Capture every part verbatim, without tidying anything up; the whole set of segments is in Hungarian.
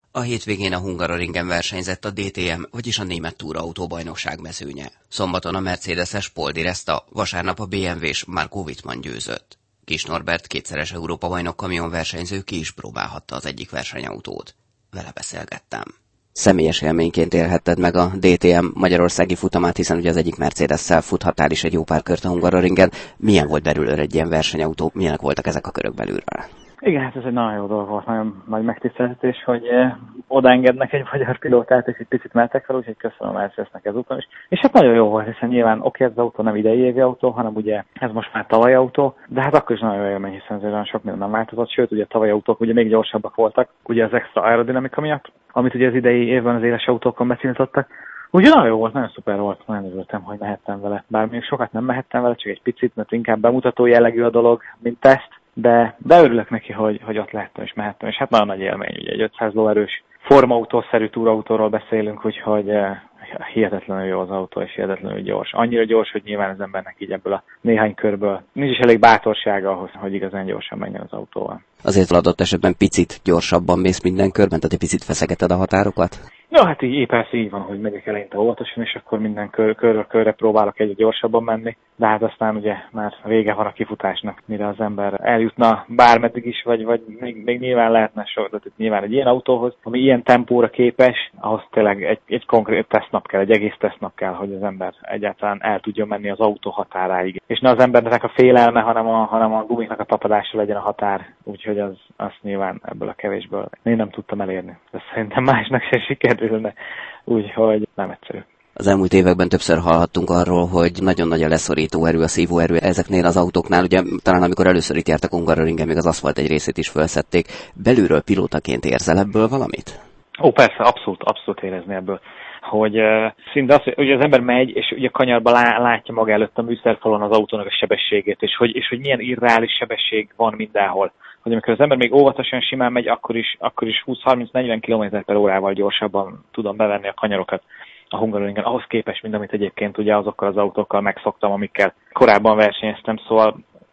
A hétvégén a Hungaroringen versenyzett a dé té em, vagyis a Német Túraautóbajnokság mezőnye. Szombaton a Mercedes-es Pol di Resta, vasárnap a bé em vé-s Marco Wittmann győzött. Kis Norbert, kétszeres Európa-bajnok kamionversenyző ki is próbálhatta az egyik versenyautót. Vele beszélgettem. Személyes élményként élhetted meg a dé té em magyarországi futamát, hiszen ugye az egyik Mercedes-szel futhattál is egy jó pár kört a Hungaroringen. Milyen volt belülről egy ilyen versenyautó? Milyenek voltak ezek a körök belülről? Igen, hát ez egy nagyon jó dolog volt, nagyon nagy megtiszteltetés, hogy eh, odaengednek egy magyar pilótát, és egy picit mentek fel, úgyhogy köszönöm a Mercedesnek ezúton is. És hát nagyon jó volt, hiszen nyilván oké, ez az autó nem idei évi autó, hanem ugye ez most már tavalyi autó, de hát akkor is nagyon jó élmény, hiszen azért sok minden nem változott, sőt, ugye a tavalyi autók ugye még gyorsabbak voltak, ugye az extra aerodinamika miatt, amit ugye az idei évben az éles autókon betiltottak. Úgyhogy nagyon jó volt, nagyon szuper volt, nagyon örültem, hogy mehettem vele. Bár még sokat nem mehettem vele, csak egy picit, mert inkább bemutató jellegű a dolog, mint teszt. De, de örülök neki, hogy, hogy ott lehettem és mehettem, és hát nagyon nagy élmény, ugye egy ötszáz lóerős formautószerű túrautóról beszélünk, úgyhogy eh, hihetetlenül jó az autó, és hihetetlenül gyors. Annyira gyors, hogy nyilván az embernek így ebből a néhány körből nincs is elég bátorsága ahhoz, hogy igazán gyorsan menjen az autóval. Azért adott esetben picit gyorsabban mész minden körben, tehát egy picit feszegeted a határokat? Jó, hát így, persze így van, hogy megyek eleinte óvatosan, és akkor minden kör, körről körre próbálok egyre gyorsabban menni, de hát aztán ugye már vége van a kifutásnak, mire az ember eljutna bármeddig is, vagy, vagy még, még nyilván lehetne so, de nyilván egy ilyen autóhoz, ami ilyen tempóra képes, ahhoz tényleg egy, egy konkrét tesztnap kell, egy egész tesztnap kell, hogy az ember egyáltalán el tudjon menni az autó határáig. És ne az embernek a félelme, hanem a, hanem a gumiknak a tapadása legyen a határ, úgyhogy az, az nyilván ebből a kevésből én nem tudtam elérni. De szerintem másnak se sikerülne, úgyhogy nem egyszerű. Az elmúlt években többször hallhattunk arról, hogy nagyon nagy a leszorító erő, a szívóerő ezeknél az autóknál. Ugye talán amikor először itt jártak Hungaroringen, még az aszfalt egy részét is felszették. Belülről pilótaként érzel ebből valamit? Ó, persze, abszolút, abszolút érezni ebből. Hogy uh, szinte az, hogy az ember megy, és ugye kanyarban lá, látja maga előtt a műszerfalon az autónak a sebességét, és hogy, és hogy milyen irreális sebesség van mindenhol. Hogy amikor az ember még óvatosan simán megy, akkor is, akkor is húsz-harminc-negyven kilométer per órával gyorsabban tudom bevenni a kanyarokat a Hungaroringen, ahhoz képest, mint amit egyébként ugye azokkal az autókkal megszoktam, amikkel korábban versenyeztem, szóval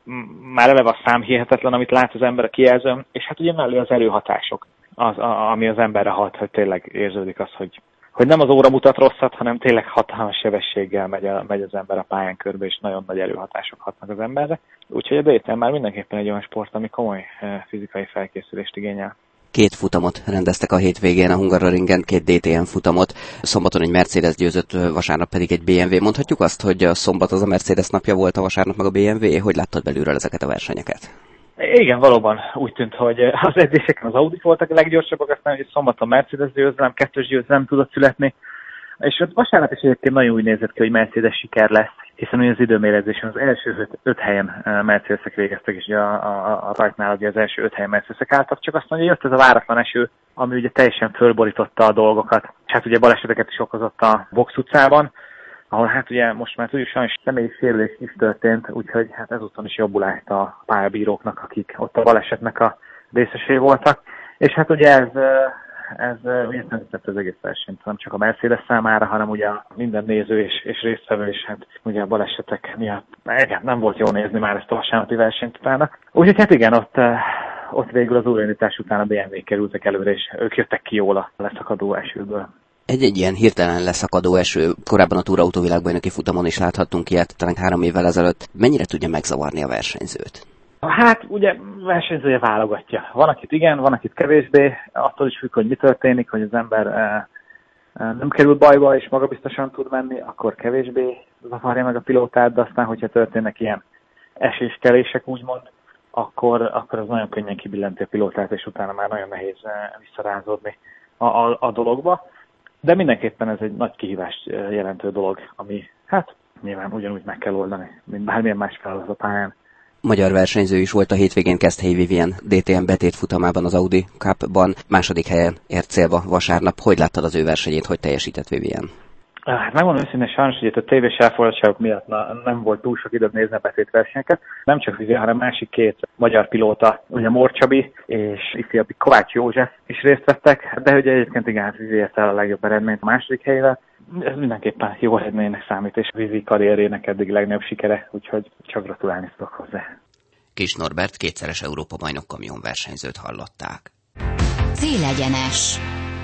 már eleve a szám hihetetlen, amit lát az ember a kijelzőn, és hát ugye mellé az erőhatások, az, a, ami az emberre hat, hogy tényleg érződik az, hogy, hogy nem az óra mutat rosszat, hanem tényleg hatalmas sebességgel megy, a, megy az ember a pályán körbe, és nagyon nagy erőhatások hatnak az emberre. Úgyhogy a dé té em már mindenképpen egy olyan sport, ami komoly fizikai felkészülést igényel. Két futamot rendeztek a hétvégén a Hungaroringen, két dé té em futamot. Szombaton egy Mercedes győzött, vasárnap pedig egy bé em vé. Mondhatjuk azt, hogy a szombat az a Mercedes napja volt, a vasárnap meg a bé em vé? Hogy láttad belülről ezeket a versenyeket? Igen, valóban úgy tűnt, hogy az edzéseken az Audi voltak a leggyorsabbak, aztán hogy szombaton Mercedes győzelem, kettős győzelem tudott születni. És ott vasárnap is egyébként nagyon úgy nézett ki, hogy Mercedes siker lesz, hiszen ugye az időmérezésen az első öt, öt helyen Mercedesek végeztek, és a, a, a rajtnál ugye az első öt helyen Mercedesek álltak, csak azt mondja, hogy jött ez a váratlan eső, ami ugye teljesen fölborította a dolgokat. És hát ugye baleseteket is okozott a Box utcában, ahol hát ugye most már tudjuk, sajnos személyi sérülés is történt, úgyhogy hát ezúton is jobbulást a pályabíróknak, akik ott a balesetnek a részesei voltak. És hát ugye ez... Ez ugye tett az egész versenyt, nem csak a Mercedes számára, hanem ugye minden néző és, és résztvevő, és hát ugye a balesetek miatt igen, nem volt jó nézni már ezt a vasárnapi versenyt utána. Úgyhogy hát igen, ott, ott végül az újraindítás után a bé em vé kerültek előre, és ők jöttek ki jól a leszakadó esőből. Egy-egy ilyen hirtelen leszakadó eső, korábban a túrautó világbajnoki futamon is láthattunk ilyet, talán három évvel ezelőtt. Mennyire tudja megzavarni a versenyzőt? Hát ugye versenyzője válogatja. Van, akit igen, van, akit kevésbé. Attól is függ, hogy mi történik, hogy az ember e, e, nem kerül bajba, és magabiztosan tud menni, akkor kevésbé zavarja meg a pilótát, de aztán, hogyha történnek ilyen eséskelések, úgymond, akkor, akkor az nagyon könnyen kibillenti a pilótát, és utána már nagyon nehéz visszarázódni a, a, a dologba. De mindenképpen ez egy nagy kihívást jelentő dolog, ami hát nyilván ugyanúgy meg kell oldani, mint bármilyen más feladat a pályán. Magyar versenyző is volt a hétvégén, Keszthelyi Vivien dé té em betét futamában az Audi Cup-ban, második helyen ért célba vasárnap. Hogy láttad az ő versenyét, hogy teljesített Vivien? Hát megmondom őszintén, sajnos, hogy itt a tévés elfoglaltságok miatt na, nem volt túl sok időt nézni a betétversenyeket. Nem csak Vivien, hanem másik két magyar pilóta, ugye Mór Csabi és ifjabb Kovács József is részt vettek, de ugye egyébként igen, hát Vivi ért el a legjobb eredményt a második helyével. Ez mindenképpen jó eredménynek számít, és Vivi karrierének eddig legnagyobb sikere, úgyhogy csak gratulálni tudok hozzá. Kis Norbert, kétszeres Európa-bajnok kamionversenyzőt hallották. Célegyenes.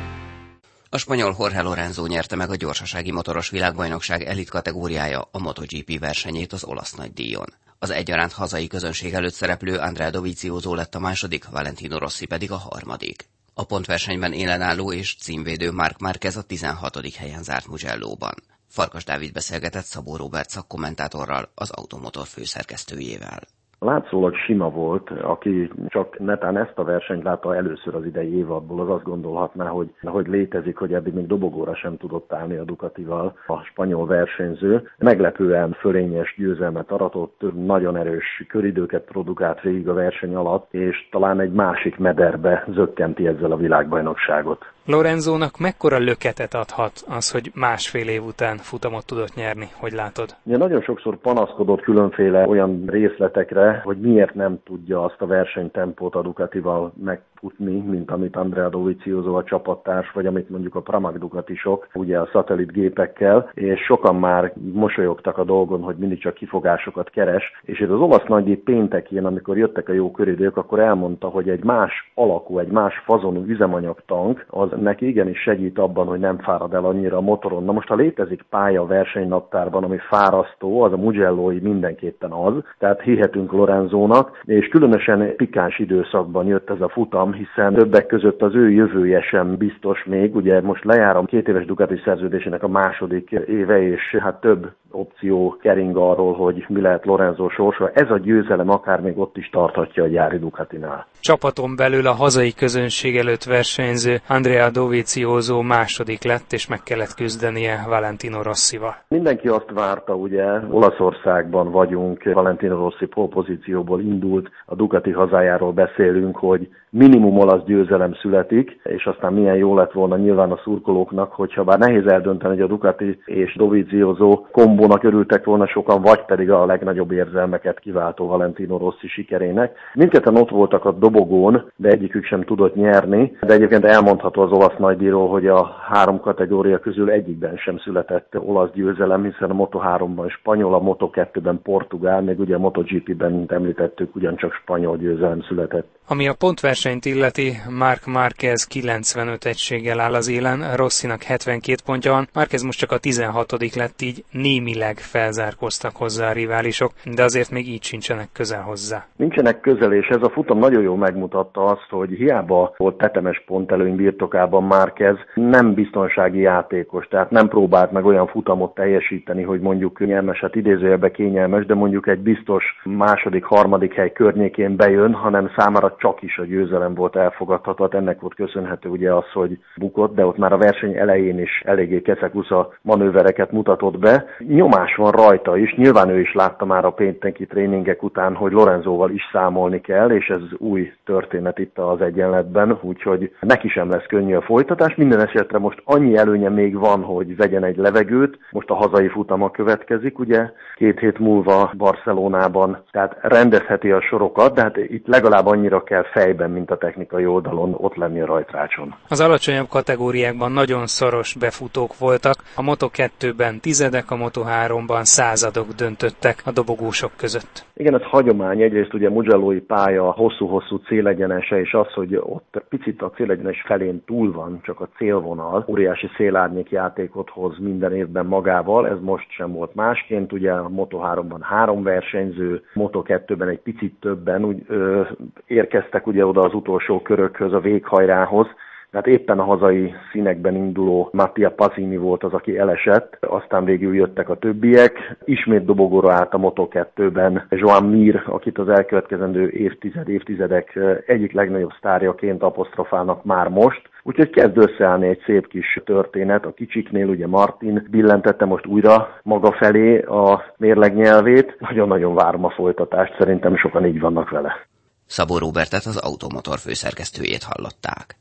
A spanyol Jorge Lorenzo nyerte meg a gyorsasági motoros világbajnokság elit kategóriája a MotoGP versenyét az olasz nagydíjon. Az egyaránt hazai közönség előtt szereplő Andrea Dovizioso lett a második, Valentino Rossi pedig a harmadik. A pontversenyben élenálló és címvédő Marc Márquez a tizenhatodik helyen zárt Mugello-ban. Farkas Dávid beszélgetett Szabó Róbert szakkommentátorral, az Automotor főszerkesztőjével. Látszólag sima volt, aki csak netán ezt a versenyt látta először az idei évadból, az azt gondolhatná, hogy, hogy létezik, hogy eddig még dobogóra sem tudott állni a Ducatival a spanyol versenyző. Meglepően fölényes győzelmet aratott, nagyon erős köridőket produkált végig a verseny alatt, és talán egy másik mederbe zökkenti ezzel a világbajnokságot. Lorenzónak mekkora löketet adhat az, hogy másfél év után futamot tudott nyerni, hogy látod? Ja, nagyon sokszor panaszkodott különféle olyan részletekre, hogy miért nem tudja azt a versenytempót a Ducatival megfutni, mint amit Andrea Dovizioso a csapattárs, vagy amit mondjuk a Pramac Ducatisok, ugye a szatellitgépekkel, és sokan már mosolyogtak a dolgon, hogy mindig csak kifogásokat keres, és ez az olasz nagydíj péntekén, amikor jöttek a jó köridők, akkor elmondta, hogy egy más alakú, egy más fazonú üzemanyagtank, az neki igenis segít abban, hogy nem fárad el annyira a motoron. Na most, ha létezik pálya a versenynaptárban, ami fárasztó, az a Mugello-i mindenképpen az, tehát hihetünk Lorenzónak, és különösen pikáns időszakban jött ez a futam, hiszen többek között az ő jövője sem biztos még, ugye most lejár a két éves Ducati szerződésének a második éve, és hát több opció kering arról, hogy mi lehet Lorenzo sorsa. Ez a győzelem akár még ott is tarthatja a gyári Ducatinál. Csapaton belül a hazai közönség előtt versenyző Andrea Dovizioso második lett, és meg kellett küzdenie Valentino Rossival. Mindenki azt várta, ugye, Olaszországban vagyunk, Valentino Rossi pole pozícióból indult, a Ducati hazájáról beszélünk, hogy minimum olasz győzelem születik, és aztán milyen jó lett volna nyilván a szurkolóknak, hogyha bár nehéz eldönteni, hogy a Ducati és Dovizioso kombónak örültek volna sokan, vagy pedig a legnagyobb érzelmeket kiváltó Valentino Rossi sikerének. Mindketten ott voltak a dobogón, de egyikük sem tudott nyerni, de egyébként elmondható az olasz nagydíjról, hogy a három kategória közül egyikben sem született olasz győzelem, hiszen a Moto háromban spanyol, a Moto kettőben portugál, még ugye a MotoGP-ben, mint említettük, ugyancsak spanyol győzelem született. Ami a pontversenyt illeti, Marc Márquez kilencvenöt egységgel áll az élen, Rossinak hetvenkét pontja van, Márquez most csak a tizenhatodik lett, így némileg felzárkóztak hozzá a riválisok, de azért még így sincsenek közel hozzá. Nincsenek közel, és ez a futam nagyon jól megmutatta azt, hogy hiába volt tetemes pontelőny birtokában Márquez, nem biztonsági játékos, tehát nem próbált meg olyan futamot teljesíteni, hogy mondjuk kényelmes, hát idézőjelben kényelmes, de mondjuk egy biztos második, harmadik hely környékén bejön, hanem számára csak is a győzelem volt elfogadható. Ennek volt köszönhető ugye az, hogy bukott, de ott már a verseny elején is eléggé keszekusza manővereket mutatott be. Nyomás van rajta is, nyilván ő is látta már a pénteki tréningek után, hogy Lorenzóval is számolni kell, és ez új történet itt az egyenletben, úgyhogy neki sem lesz könnyű a folytatás. Minden esetre most annyi előnye még van, hogy vegyen egy levegőt, most a hazai futama következik, ugye két hét múlva Barcelonában, tehát rendezheti a sorokat, de hát itt legalább annyira kell fejben, mint a technikai oldalon ott lenni a rajtrácson. Az alacsonyabb kategóriákban nagyon szoros befutók voltak, a Moto kettőben tizedek, a Moto háromban századok döntöttek a dobogósok között. Igen, ez hagyomány, egyrészt ugye Mugello-i pálya hosszú-hosszú célegyenese, és az, hogy ott picit a célegyenes felén túl van, csak a célvonal, óriási szélárnyék játékot hoz minden évben magával, ez most sem volt másként, ugye a Moto háromban három versenyző, Moto kettőben egy picit többen úgy, ö, érkeztek ugye oda az utolsó körökhöz, a véghajrához, tehát éppen a hazai színekben induló Mattia Pasini volt az, aki elesett, aztán végül jöttek a többiek. Ismét dobogóra állt a Moto kettőben Joan Mir, akit az elkövetkezendő évtized, évtizedek egyik legnagyobb sztárjaként apostrofálnak már most. Úgyhogy kezd összeállni egy szép kis történet. A kicsiknél ugye Martin billentette most újra maga felé a mérleg nyelvét. Nagyon-nagyon várom a folytatást, szerintem sokan így vannak vele. Szabó Róbertet, az Automotor főszerkesztőjét hallották.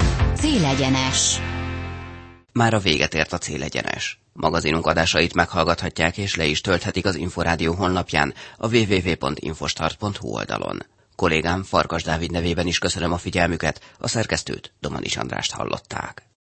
Célegyenes. Már a véget ért a Célegyenes. Magazinunk adásait meghallgathatják és le is tölthetik az Inforádió honlapján, a double-u double-u double-u pont infostart pont hu oldalon. Kollégám Farkas Dávid nevében is köszönöm a figyelmüket, a szerkesztőt, Domanics Andrást hallották.